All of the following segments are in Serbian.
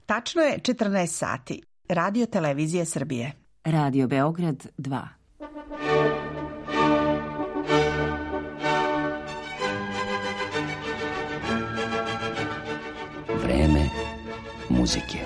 Tačno je 14 sati. Radio Televizija Srbije. Radio Beograd 2. Vreme muzike.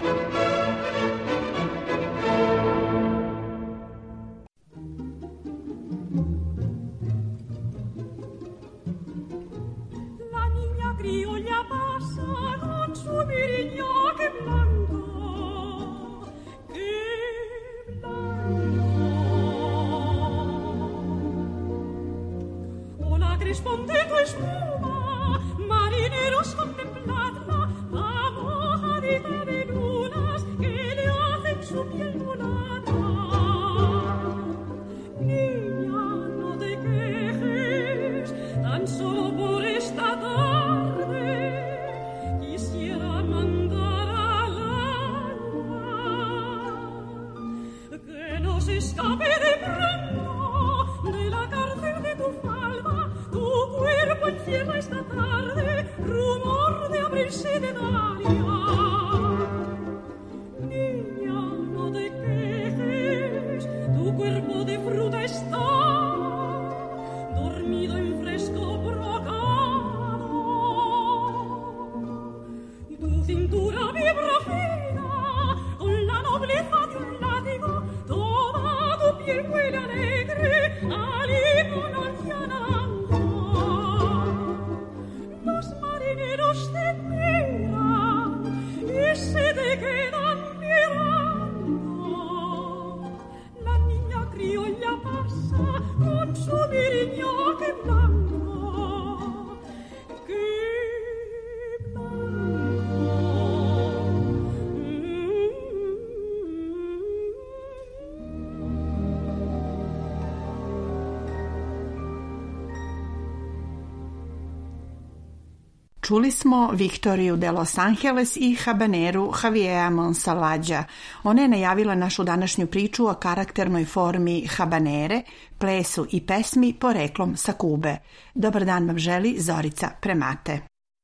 Risponde tu espuma, marineros contempladla, la mojadita de lunas que le hacen su piel volada. Niña, no te quejes, tan solo por esta tarde quisiera mandar al alma que no se escape de pronto de la cárcel de tu falda. Tu cuerpo encierra esta tarde rumor de abrirse de Dalia. Niña, no te quejes, tu cuerpo de fruta está dormido en fresco brocado. Tu cintura vibra fina con la nobleza de un látigo, toda tu piel huele alegre a limón anciana. Te miran y se te quedan mirando. La niña criolla pasa con su miriñaque blanco. ¡Qué Čuli smo Viktoriju de Los Angeles i habaneru Javiera Monsalvaja. Ona je najavila našu današnju priču o karakternoj formi habanere, plesu i pesmi poreklom sa Kube. Dobar dan vam želi Zorica Premate.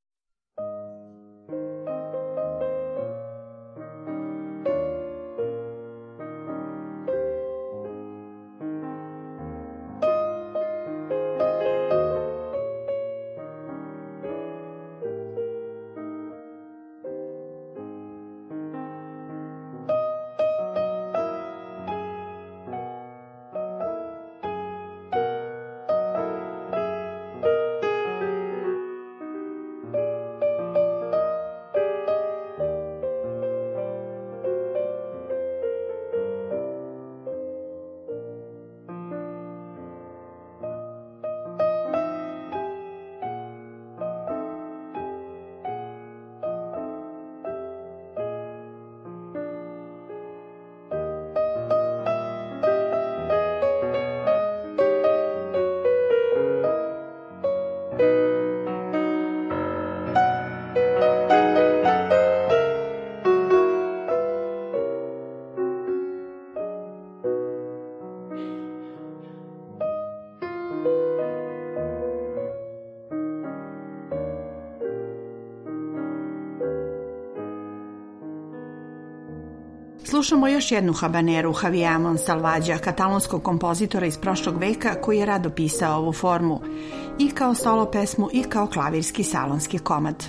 Slušamo još jednu habaneru Javiera Monsalvaja, katalonskog kompozitora iz prošlog veka koji je rado pisao ovu formu i kao solo pesmu i kao klavirski salonski komad.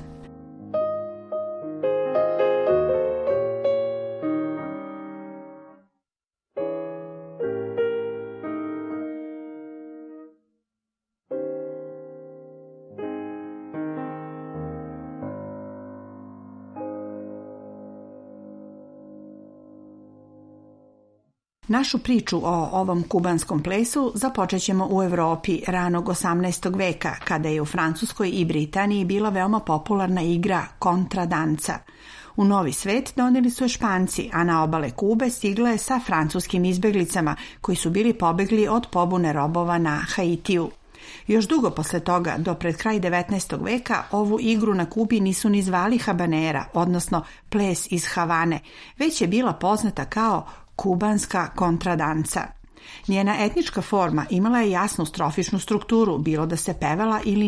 Našu priču o ovom kubanskom plesu započet ćemo u Evropi ranog 18. veka, kada je u Francuskoj i Britaniji bila veoma popularna igra kontradanca. U Novi svet doneli su je Španci, a na obale Kube stigla je sa francuskim izbeglicama koji su bili pobegli od pobune robova na Haitiju. Još dugo posle toga, do pred kraj 19. veka, ovu igru na Kubi nisu ni zvali habanera, odnosno ples iz Havane, već je bila poznata kao kubanska kontradanca. Njena etnička forma imala je jasnu strofičnu strukturu, bilo da se pevala ili ne.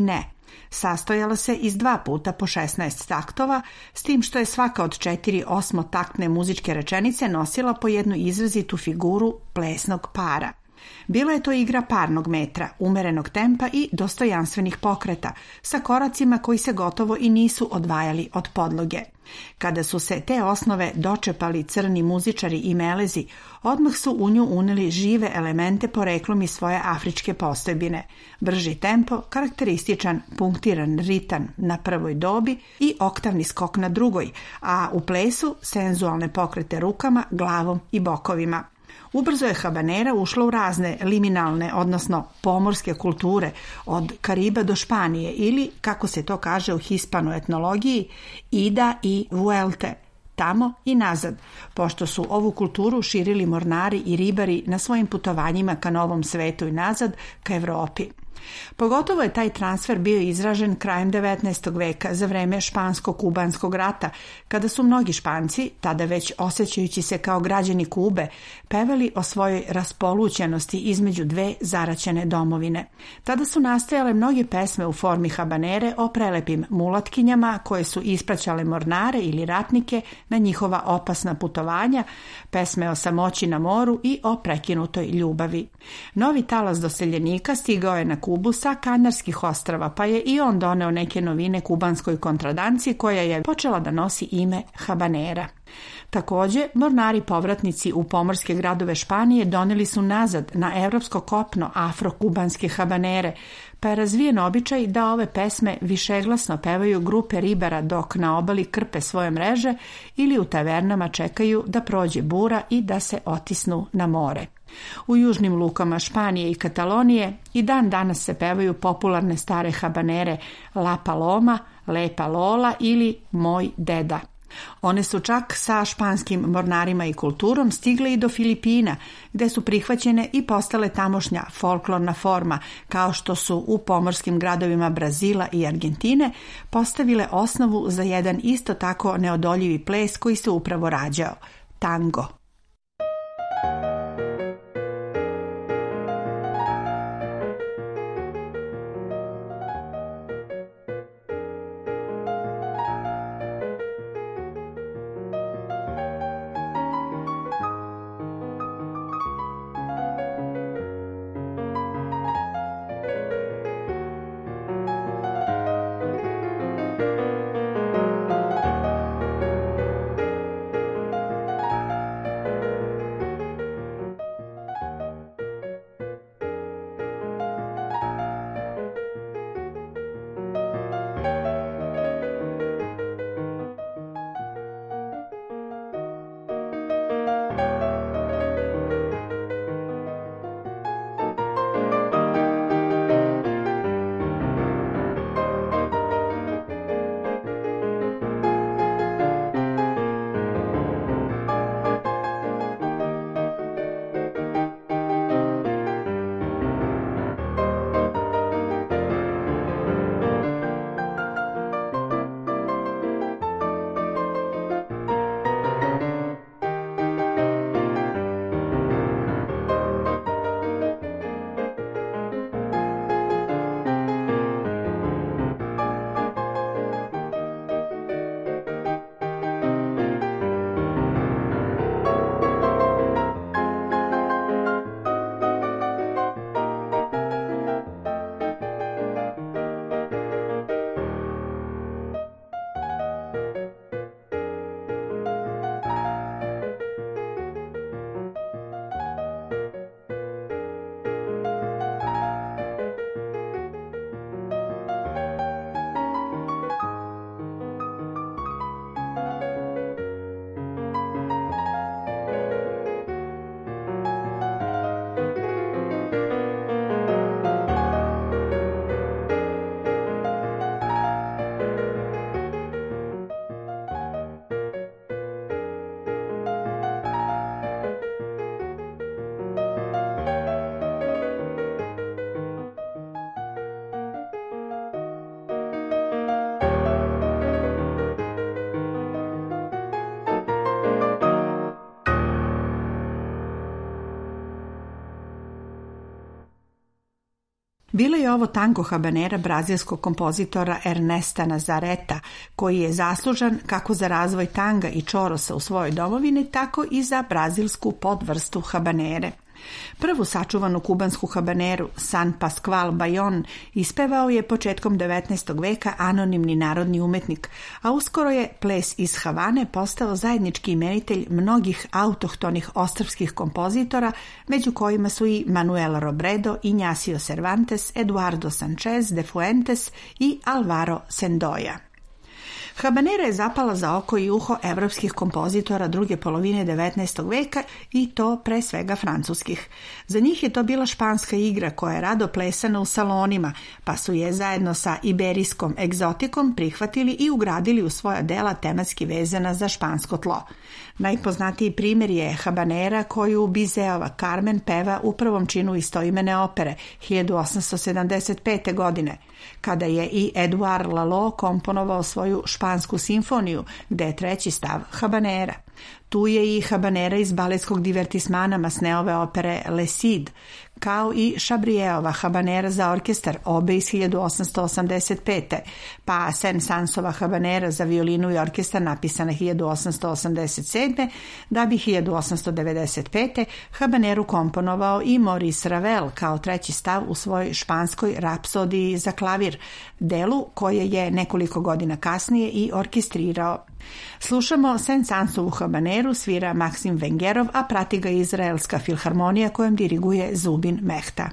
Sastojala se iz 2 puta po 16 taktova, s tim što je svaka od 4 osmotaktne muzičke rečenice nosila po jednu izrazitu figuru plesnog para. Bila je to igra parnog metra, umerenog tempa i dostojanstvenih pokreta, sa koracima koji se gotovo i nisu odvajali od podloge. Kada su se te osnove dočepali crni muzičari i melezi, odmah su u nju uneli žive elemente poreklom iz svoje afričke postojbine, brži tempo, karakterističan punktiran ritam na prvoj dobi i oktavni skok na drugoj, a u plesu senzualne pokrete rukama, glavom i bokovima. Ubrzo je habanera ušla u razne liminalne, odnosno pomorske kulture, od Kariba do Španije ili, kako se to kaže u hispanoetnologiji, ida i vuelte, tamo i nazad, pošto su ovu kulturu širili mornari i ribari na svojim putovanjima ka Novom svetu i nazad, ka Evropi. Pogotovo je taj transfer bio izražen krajem 19. veka za vreme Špansko-kubanskog rata, kada su mnogi Španci, tada već osjećajući se kao građani Kube, pevali o svojoj raspolućenosti između 2 zaraćene domovine. Tada su nastajale mnoge pesme u formi habanere o prelepim mulatkinjama koje su ispraćale mornare ili ratnike na njihova opasna putovanja, pesme o samoći na moru i o prekinutoj ljubavi. Novi talas doseljenika stigao je na Kubu sa Kanarskih ostrava, pa je i on doneo neke novine kubanskoj kontradanciji koja je počela da nosi ime habanera. Također, mornari povratnici u pomorske gradove Španije doneli su nazad na evropsko kopno afro-kubanske habanere, pa je razvijen običaj da ove pesme višeglasno pevaju grupe ribara dok na obali krpe svoje mreže ili u tavernama čekaju da prođe bura i da se otisnu na more. U južnim lukama Španije i Katalonije i dan danas se pevaju popularne stare habanere La Paloma, Lepa Lola ili Moj deda. One su čak sa španskim mornarima i kulturom stigle i do Filipina, gde su prihvaćene i postale tamošnja folklorna forma, kao što su u pomorskim gradovima Brazila i Argentine postavile osnovu za jedan isto tako neodoljivi ples koji se upravo rađao – tango. Bilo je ovo tango habanera brazilskog kompozitora Ernesta Nazareta, koji je zaslužan kako za razvoj tanga i čorosa u svojoj domovini, tako i za brazilsku podvrstu habanere. Prvu sačuvanu kubansku habaneru San Pasqual Bayon ispevao je početkom 19. veka anonimni narodni umetnik, a uskoro je ples iz Havane postao zajednički imenitelj mnogih autohtonih ostrvskih kompozitora, među kojima su i Manuel Robredo, Ignacio Cervantes, Eduardo Sanchez de Fuentes i Alvaro Sendoya. Habanera je zapala za oko i uho evropskih kompozitora druge polovine 19. veka i to pre svega francuskih. Za njih je to bila španska igra koja je rado plesana u salonima, pa su je zajedno sa iberijskom egzotikom prihvatili i ugradili u svoja dela tematski vezana za špansko tlo. Najpoznatiji primjer je habanera koju Bizeova Carmen peva u prvom činu istoimene opere 1875. godine, kada je i Edouard Lalo komponovao svoju špansku simfoniju, gde je treći stav habanera. Tu je i habanera iz baletskog divertismana Masneove opere Le Cid, kao i Chabrierova habanera za orkestar, obe iz 1885. pa Saint-Saënsova habanera za violinu i orkestar napisana 1887. da bi 1895. habaneru komponovao i Maurice Ravel kao treći stav u svojoj španskoj rapsodiji za klavir, delu koje je nekoliko godina kasnije i orkestrirao. Slušamo Saint-Saënsovu habaneru, svira Maksim Vengerov, a prati ga Izraelska filharmonija kojom diriguje Zubin Mehta.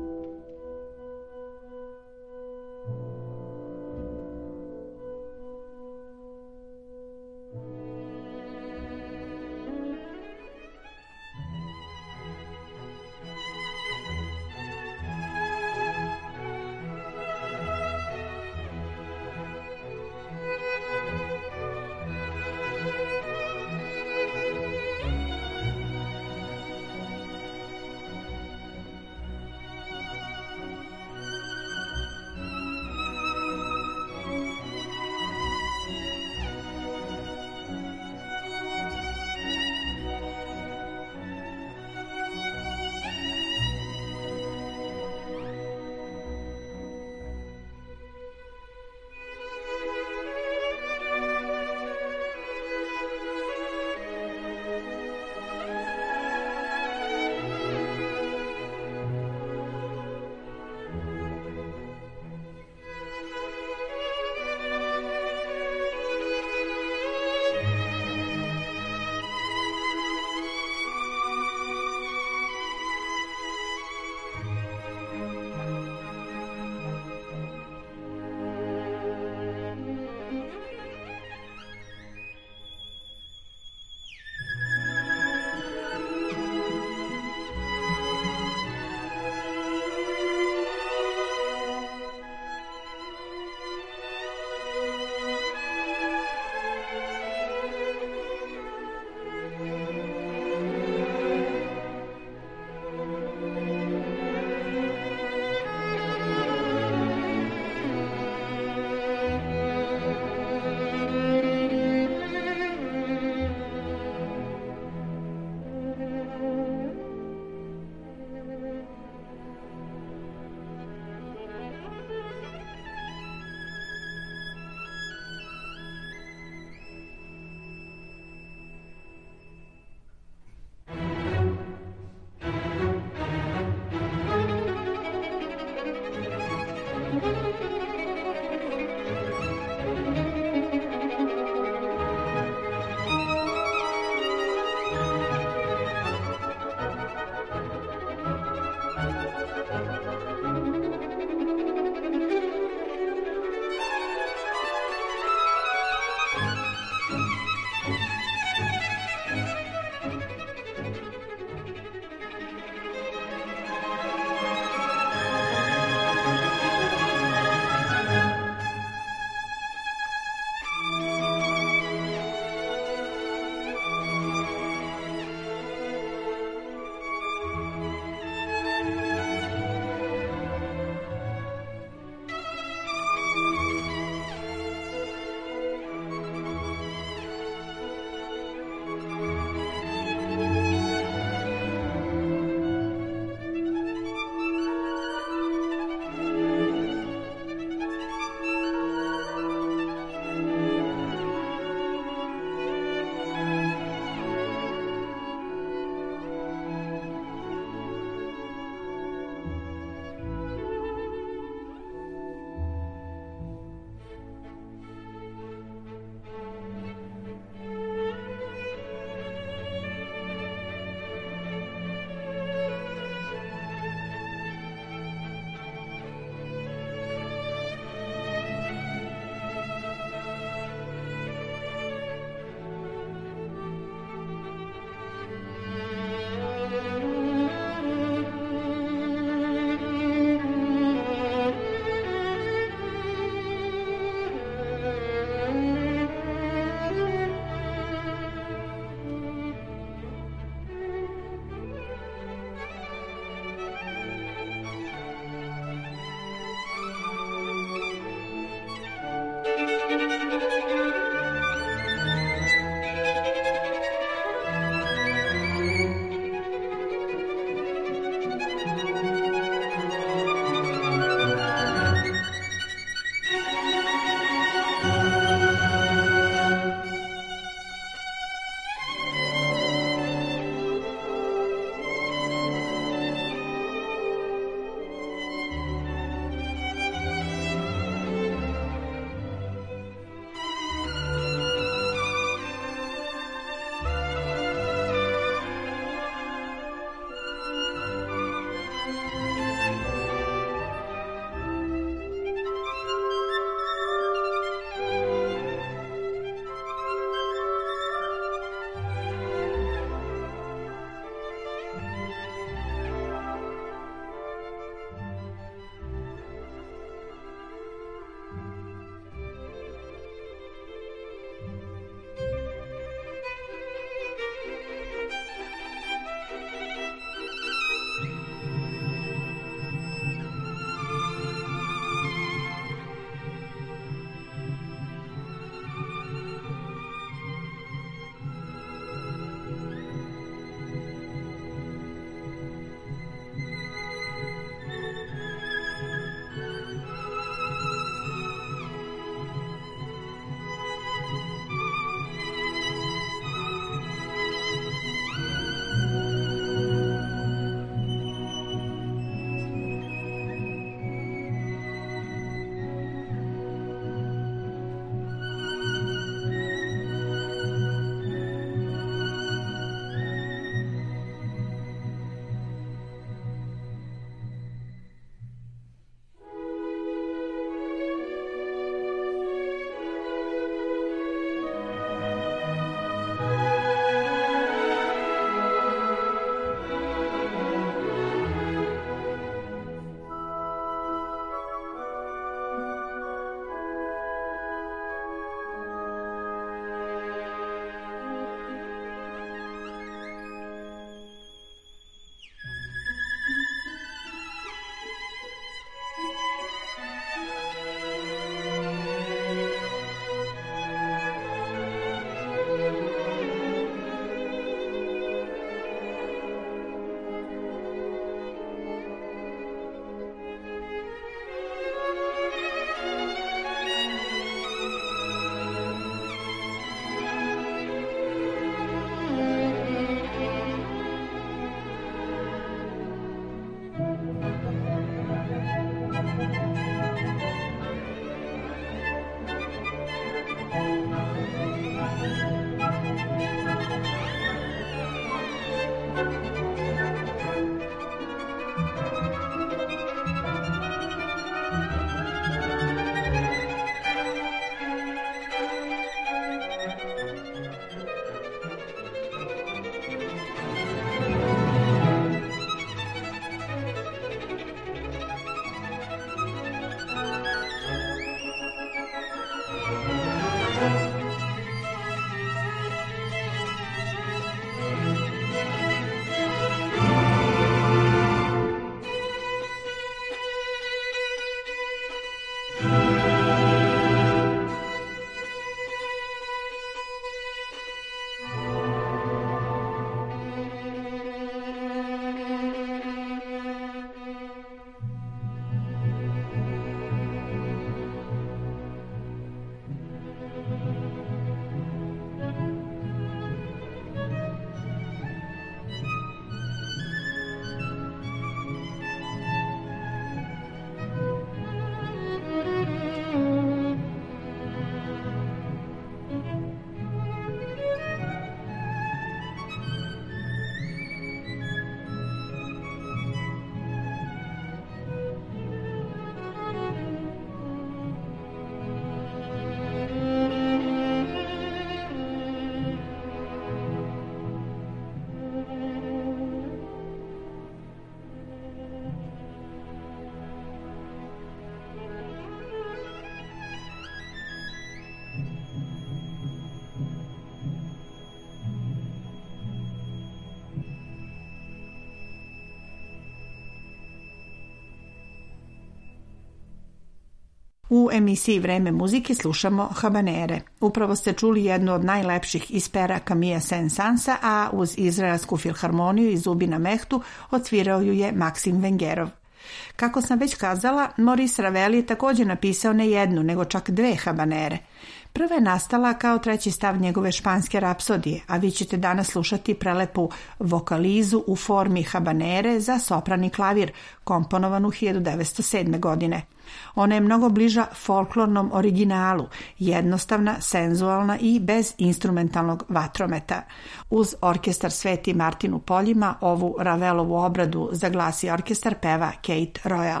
U emisiji Vreme muzike slušamo habanere. Upravo ste čuli jednu od najlepših iz pera Camilla Saint-Saënsa, a uz Izraelsku filharmoniju i Zubina Mehtu odsvirao ju je Maksim Vengerov. Kako sam već kazala, Maurice Ravel je također napisao ne jednu, nego čak dve habanere. Prva je nastala kao treći stav njegove španske rapsodije, a vi ćete danas slušati prelepu vokalizu u formi habanere za sopran i klavir, komponovanu 1907. godine. Ona je mnogo bliža folklornom originalu, jednostavna, senzualna i bez instrumentalnog vatrometa. Uz orkestar Sveti Martin u poljima ovu Ravelovu obradu za glas i orkestar peva Kate Royal.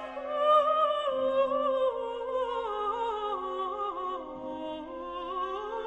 Oh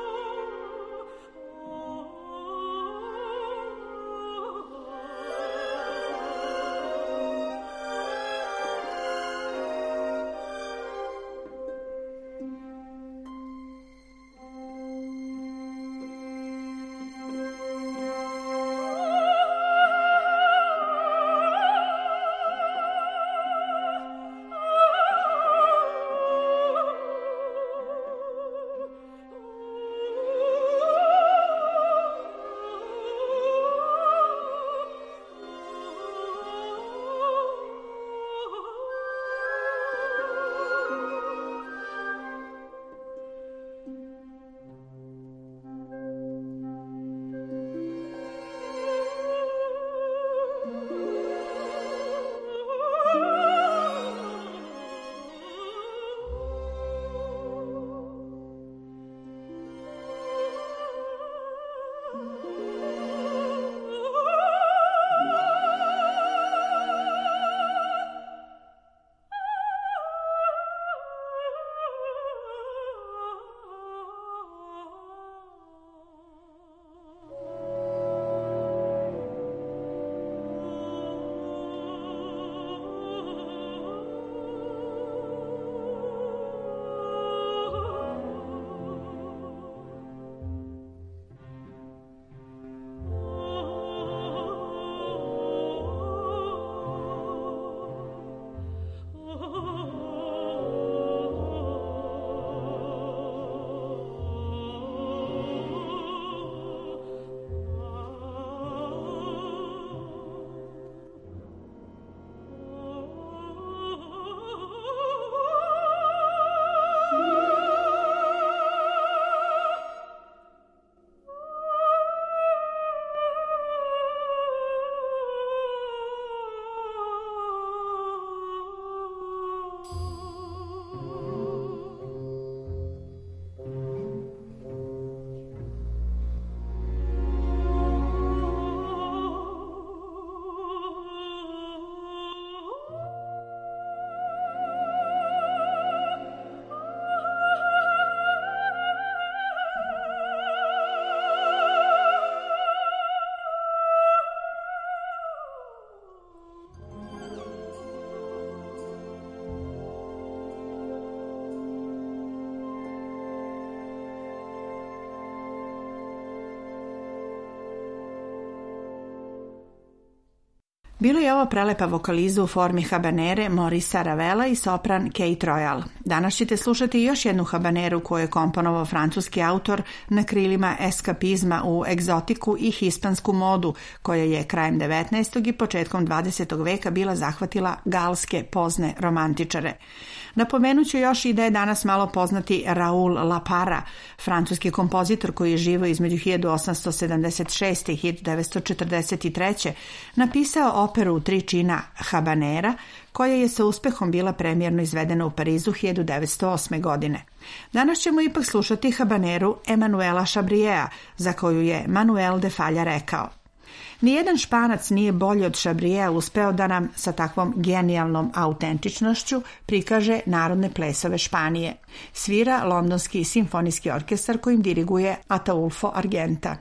Bilo je ovo prelepa vokaliza u formi habanere Morisa Ravela i sopran Kate Royal. Danas ćete slušati još jednu habaneru koju je komponovao francuski autor na krilima eskapizma u egzotiku i hispansku modu, koja je krajem 19. i početkom 20. veka bila zahvatila galske pozne romantičare. Napomenuću još i da je danas malo poznati Raoul Lapara, francuski kompozitor koji je živio između 1876. i 1943. napisao operu u 3 čina Habanera, koja je sa uspehom bila premijerno izvedena u Parizu 1908. godine. Danas ćemo ipak slušati habaneru Emanuela Chabrijea, za koju je Manuel de Falla rekao: Nijedan Španac nije bolje od Chabrijea uspeo da nam sa takvom genijalnom autentičnošću prikaže narodne plesove Španije. Svira Londonski simfonijski orkestar kojim diriguje Ataulfo Argenta.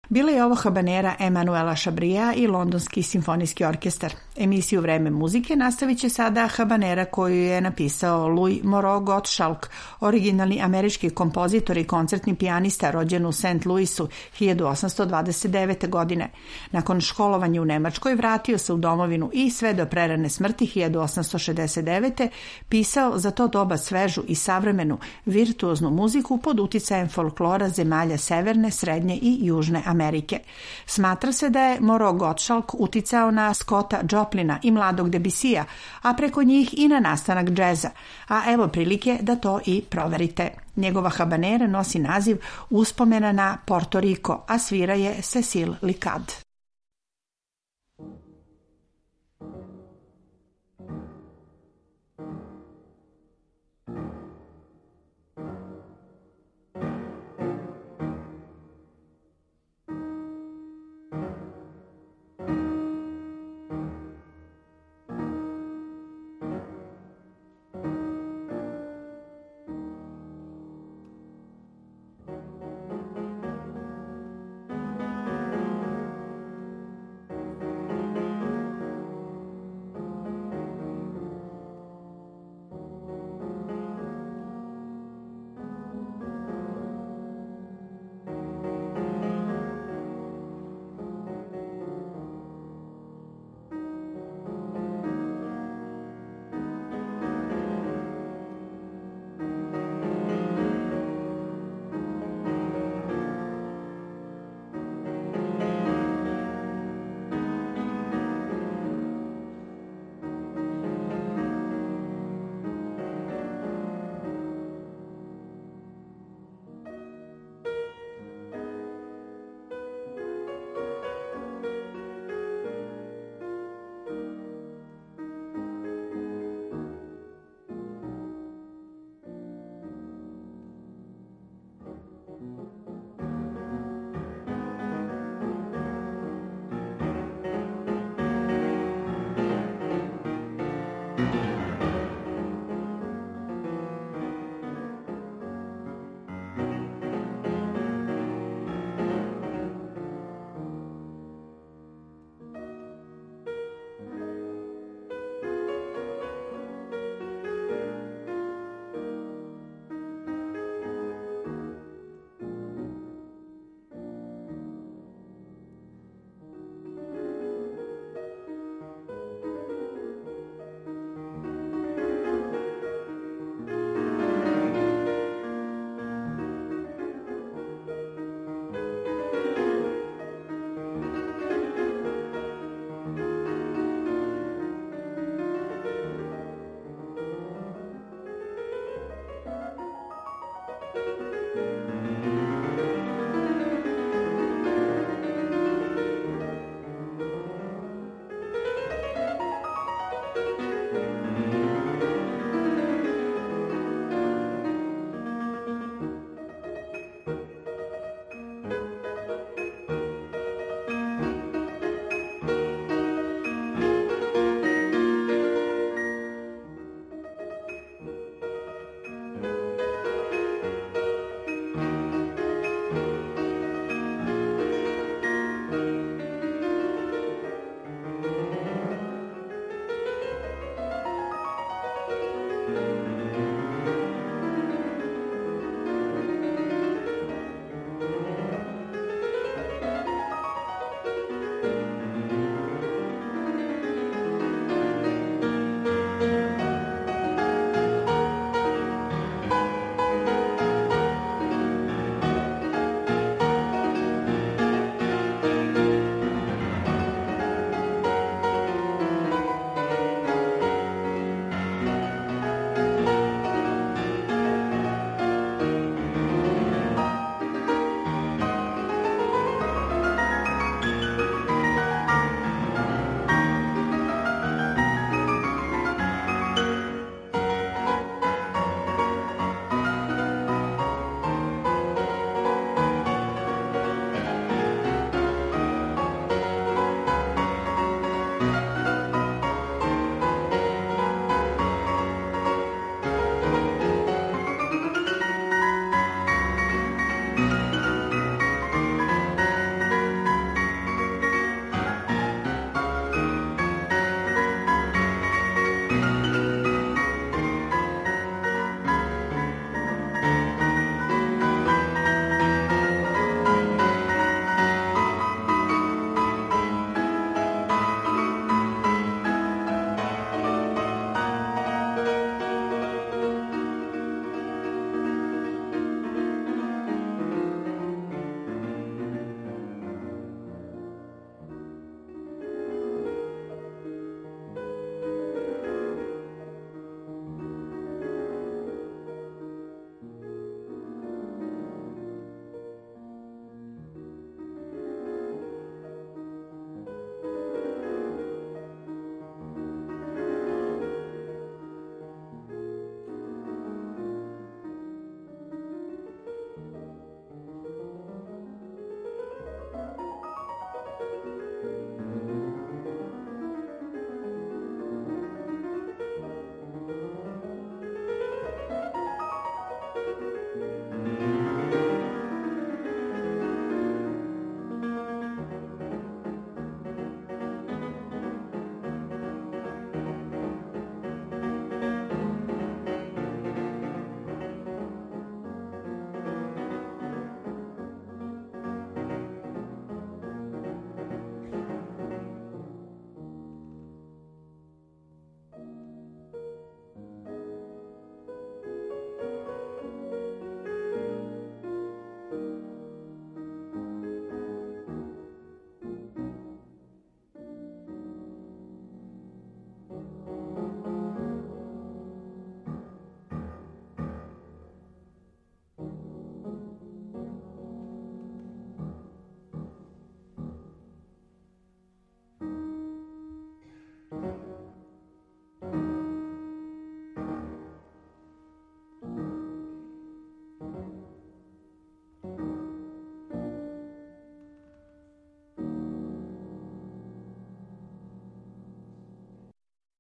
Bila je ovo habanera Emanuela Chabriera i Londonski simfonijski orkestar. Emisiju Vreme muzike nastavit će sada habanera koju je napisao Louis Moreau Gottschalk, originalni američki kompozitor i koncertni pijanista rođen u St. Louisu 1829. godine. Nakon školovanja u Nemačkoj vratio se u domovinu i sve do prerane smrti 1869. pisao za to doba svežu i savremenu virtuoznu muziku pod uticajem folklora zemalja Severne, Srednje i Južne Amerike. Smatra se da je Moreau Gottschalk uticao na Scotta Joplina i mladog Debussija, a preko njih i na nastanak džeza. A evo prilike da to i proverite. Njegova habanera nosi naziv uspomena na Porto Riko, a svira je Cecil Licard.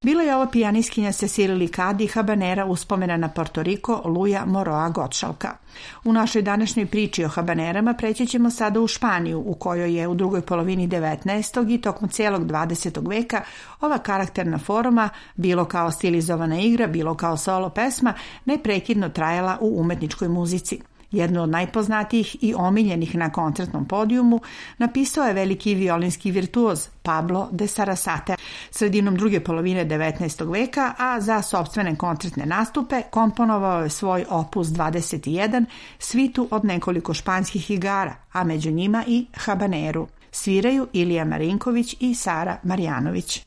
Bila je ova pijanistkinja Cecile Licadi habanera uspomena na Porto Riko Luja Moroa Gottschalka. U našoj današnjoj priči o habanerama preći ćemo sada u Španiju, u kojoj je u drugoj polovini 19. i tokom cijelog 20. veka ova karakterna forma, bilo kao stilizovana igra, bilo kao solo pesma, neprekidno trajala u umetničkoj muzici. Jednu od najpoznatijih i omiljenih na koncertnom podijumu napisao je veliki violinski virtuoz Pablo de Sarasate sredinom druge polovine 19. veka, a za sopstvene koncertne nastupe komponovao je svoj opus 21, svitu od nekoliko španskih igara, a među njima i habaneru. Sviraju Ilija Marinković i Sara Marjanović.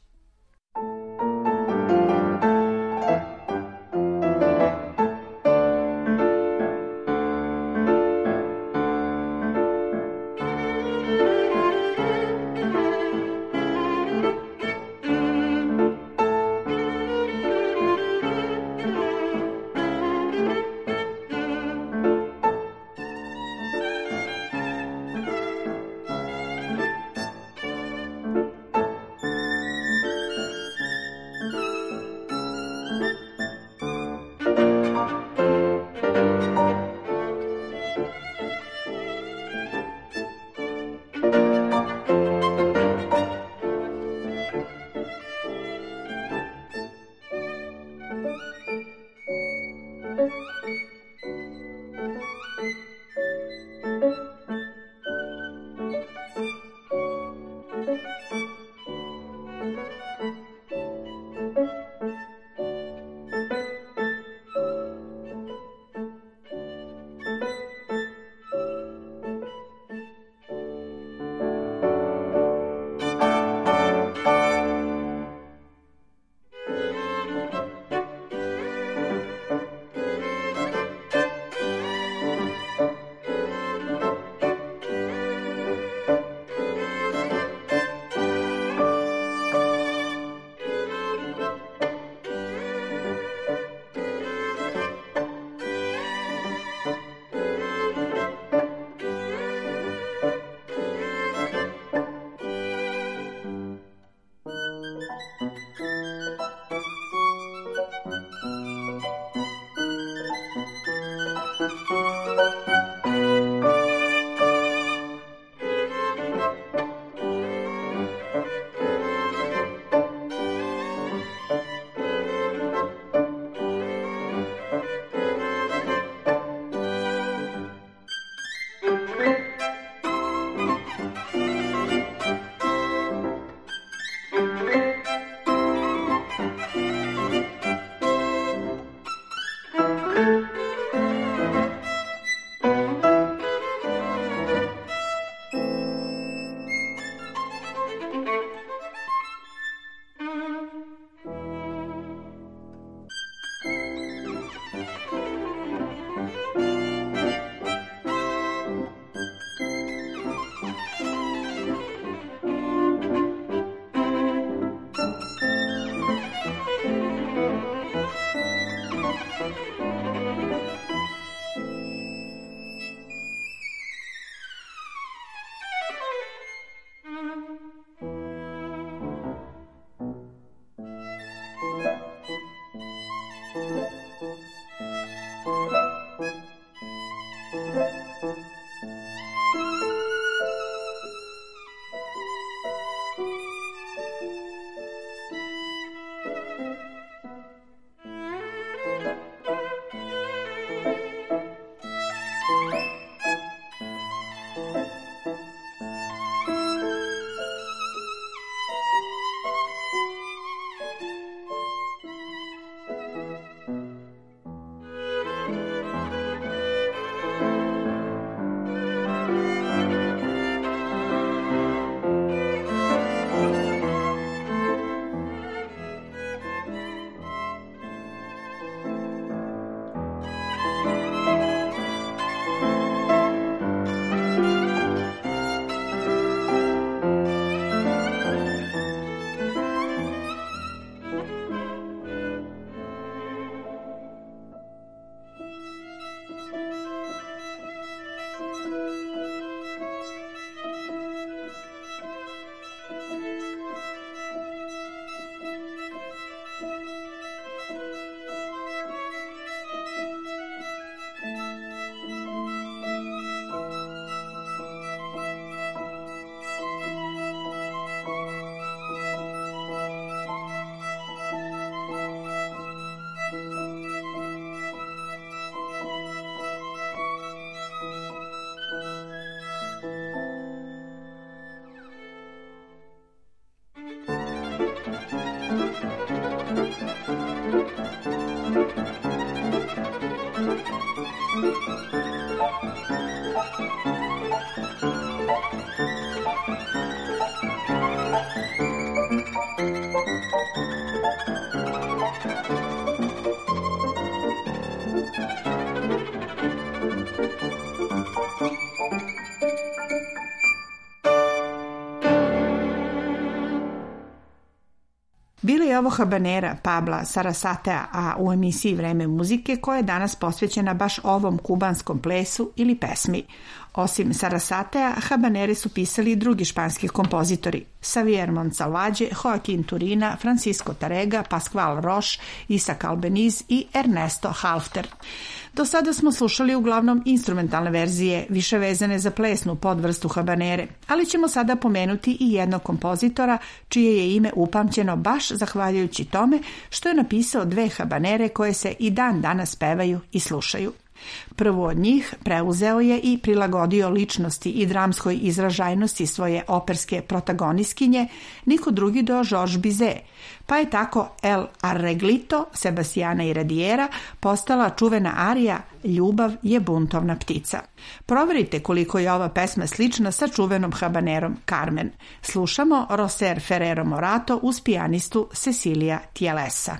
je ovo habanera Pabla Sarasatea, a u emisiji Vreme muzike koja je danas posvećena baš ovom kubanskom plesu ili pesmi. Osim Sarasatea, habanere su pisali i drugi španski kompozitori: Xavier Monsalvađe, Joaquin Turina, Francisco Tarrega, Pascual Roche, Isaac Albeniz i Ernesto Halfter. Do sada smo slušali uglavnom instrumentalne verzije, više vezane za plesnu podvrstu habanere, ali ćemo sada pomenuti i jednog kompozitora čije je ime upamćeno baš zahvaljujući tome što je napisao 2 habanere koje se i dan danas pevaju i slušaju. Prvu od njih preuzeo je i prilagodio ličnosti i dramskoj izražajnosti svoje operske protagonistkinje niko drugi do Georges Bizet, pa je tako El Arreglito Sebastiana Iradiera postala čuvena arija Ljubav je buntovna ptica. Proverite koliko je ova pesma slična sa čuvenom habanerom Carmen. Slušamo Roser Ferrero Morato uz pijanistu Cecilia Tielesa.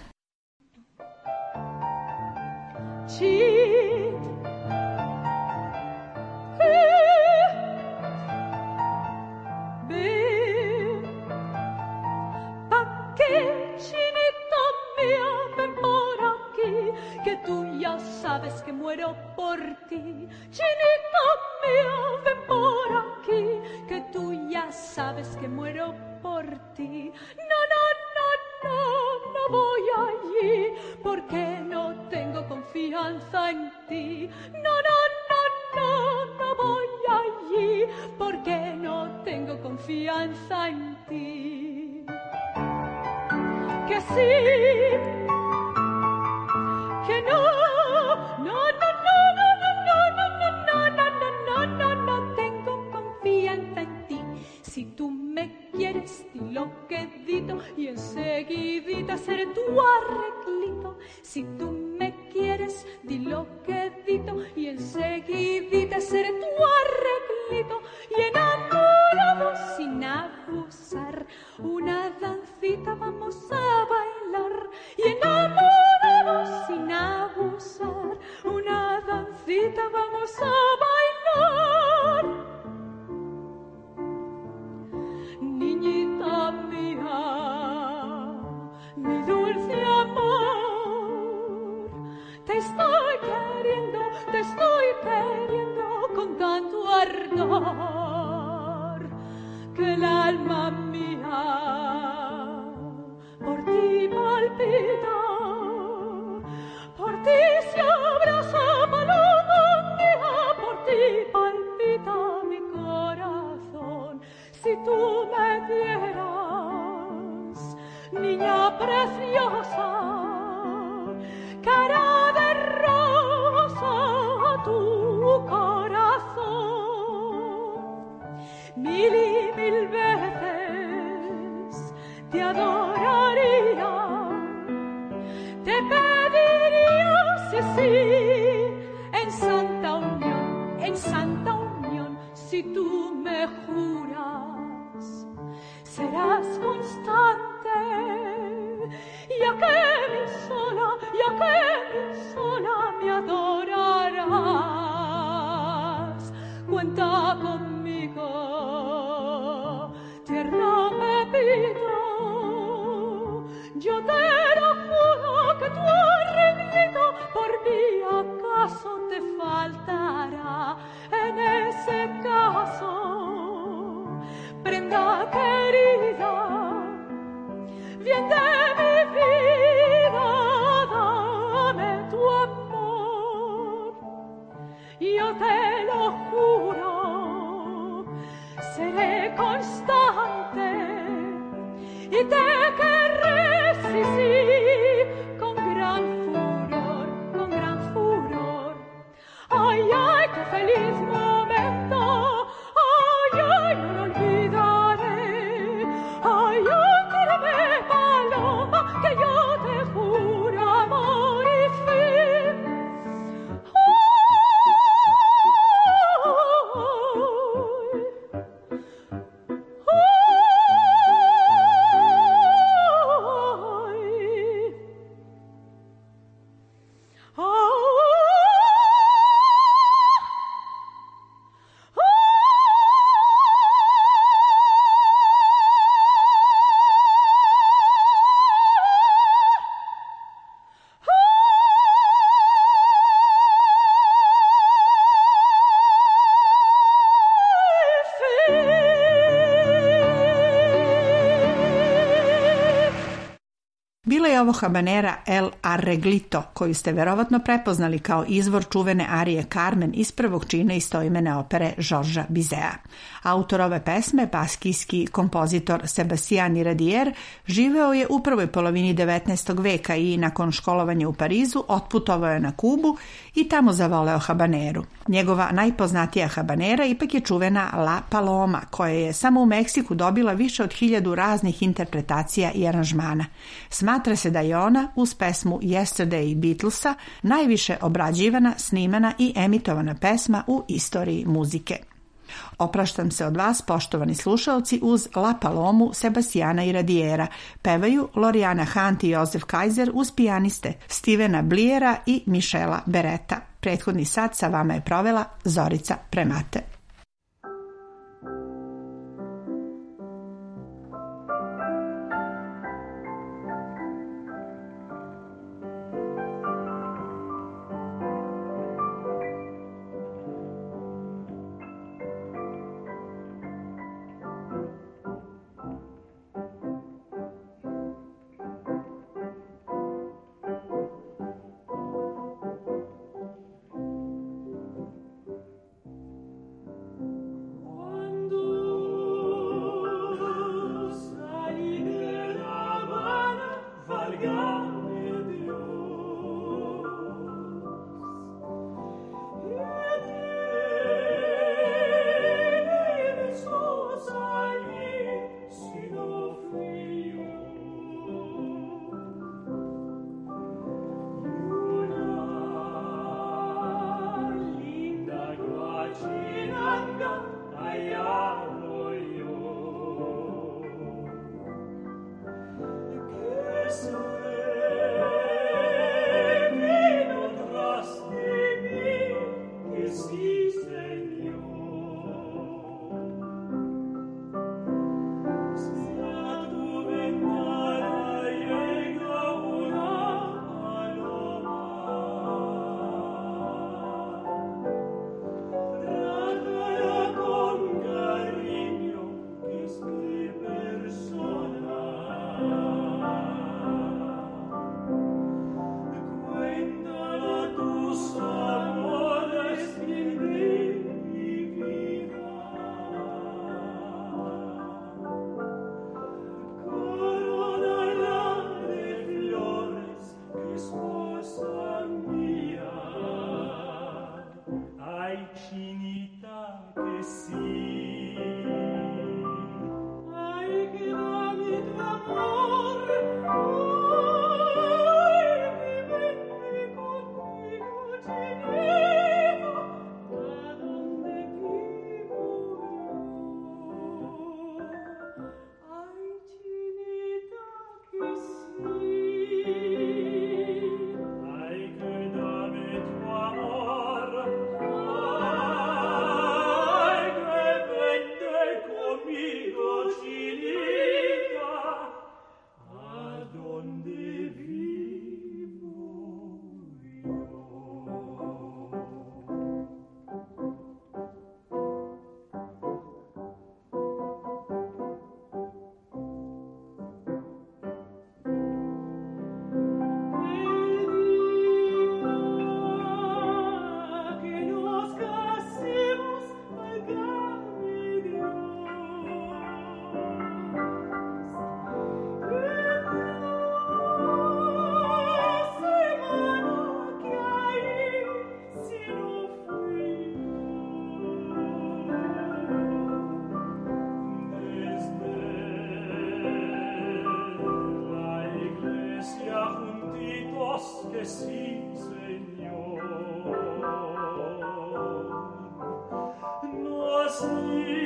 Chinita mía, ven por aquí, que tú ya sabes que muero por ti. Chinita mía, ven por aquí, que tú ya sabes que muero por ti. No, no, no, no, no voy allí, porque no tengo confianza en ti. No, no, no, no, no voy allí, porque no tengo confianza en ti. Que sí, que no, no, no, no, no, no, no, no, no, no, no, no, no tengo confianza en ti. Si tú me quieres, dilo quedito y enseguidita seré tu arreglito. Si tú me quieres, dilo quedito y enseguidita seré tu arreglito. Y enamorados sin abusar, una dancita vamos a bailar. Y enamorados sin abusar, una dancita vamos a bailar. Niñita mía, mi dulce amor, te estoy queriendo con tanto ardor, que el alma mía por ti palpita, por ti se abraza, paloma mía, por ti palpita mi corazón. Si tú me dieras, niña preciosa, cara de rosa a tu corazón, mil y mil veces te adoraría, te pediría sí, sí, en santa unión, si tú me juras, serás constante, ya que mi sola me adorarás. Cuenta conmigo, tierno Pepito, yo te lo juro que tu arreglito por mí acaso te faltará. En ese caso, prenda querida, bien de mi vida, dame tu amor. Yo te lo juro, seré constante y te querré, sí, sí, con gran furor. Ay, ay, qué feliz ovo habanera El Arreglito, koju ste verovatno prepoznali kao izvor čuvene arije Carmen iz prvog čina istoimene opere Georgesa Bizeta. Autor ove pesme, baskijski kompozitor Sebastián Iradier, živeo je u prvoj polovini 19. veka i nakon školovanja u Parizu otputovao je na Kubu i tamo zavoleo habaneru. Njegova najpoznatija habanera ipak je čuvena La Paloma, koja je samo u Meksiku dobila više od 1000 raznih interpretacija i aranžmana. Smatra se da je ona, uz pesmu Yesterday Beatlesa, najviše obrađivana, snimana i emitovana pesma u istoriji muzike. Opraštam se od vas, poštovani slušalci, uz La Palomu Sebastiana Iradiera. Pevaju Loriana Hunt i Josef Kaiser uz pijaniste Stevena Bliera i Michela Beretta. Prethodni sat sa vama je provela Zorica Premate. Nos